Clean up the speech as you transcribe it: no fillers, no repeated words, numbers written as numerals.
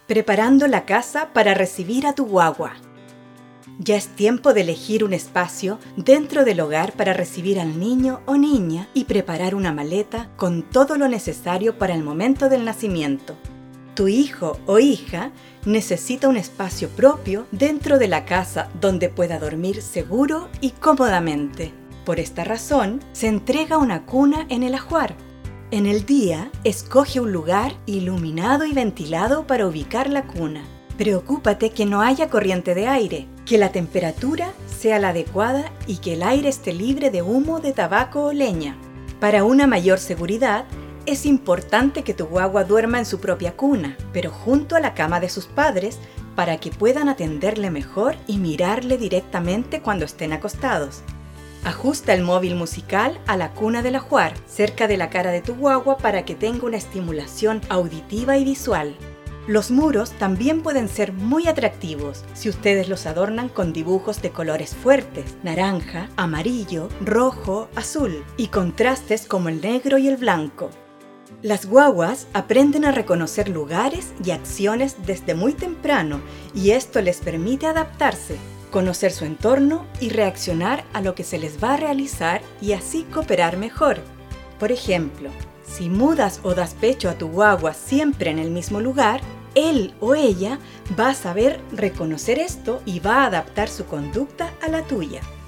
Preparando la casa para recibir a tu guagua. Ya es tiempo de elegir un espacio dentro del hogar para recibir al niño o niña y preparar una maleta con todo lo necesario para el momento del nacimiento. Tu hijo o hija necesita un espacio propio dentro de la casa donde pueda dormir seguro y cómodamente. Por esta razón, se entrega una cuna en el ajuar. En el día, escoge un lugar iluminado y ventilado para ubicar la cuna. Preocúpate que no haya corriente de aire, que la temperatura sea la adecuada y que el aire esté libre de humo de tabaco o leña. Para una mayor seguridad, es importante que tu guagua duerma en su propia cuna, pero junto a la cama de sus padres para que puedan atenderle mejor y mirarle directamente cuando estén acostados. Ajusta el móvil musical a la cuna del ajuar, cerca de la cara de tu guagua para que tenga una estimulación auditiva y visual. Los muros también pueden ser muy atractivos si ustedes los adornan con dibujos de colores fuertes, naranja, amarillo, rojo, azul y contrastes como el negro y el blanco. Las guaguas aprenden a reconocer lugares y acciones desde muy temprano y esto les permite adaptarse, conocer su entorno y reaccionar a lo que se les va a realizar y así cooperar mejor. Por ejemplo, si mudas o das pecho a tu guagua siempre en el mismo lugar, él o ella va a saber reconocer esto y va a adaptar su conducta a la tuya.